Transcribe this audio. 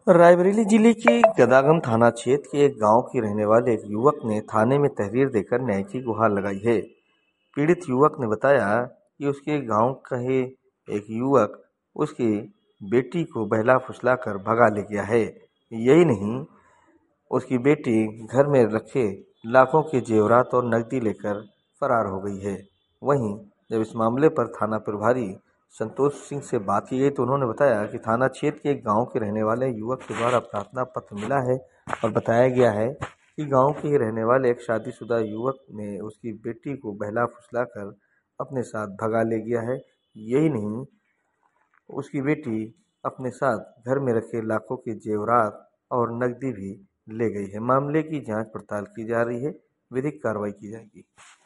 रायबरेली जिले के गदागम थाना क्षेत्र के एक गांव के रहने वाले एक युवक ने थाने में तहरीर देकर न्याय की गुहार लगाई है। पीड़ित युवक ने बताया कि उसके गांव का ही एक युवक उसकी बेटी को बहला फुसला कर भगा ले गया है। यही नहीं, उसकी बेटी घर में रखे लाखों के जेवरात और नकदी लेकर फरार हो गई है। वहीं जब इस मामले पर थाना प्रभारी संतोष सिंह से बात की गई तो उन्होंने बताया कि थाना क्षेत्र के एक गांव के रहने वाले युवक के द्वारा प्रार्थना पत्र मिला है और बताया गया है कि गांव के ही रहने वाले एक शादीशुदा युवक ने उसकी बेटी को बहला फुसला कर अपने साथ भगा ले गया है। यही नहीं, उसकी बेटी अपने साथ घर में रखे लाखों के जेवरात और नकदी भी ले गई है। मामले की जांच पड़ताल की जा रही है, विधिक कार्रवाई की जाएगी।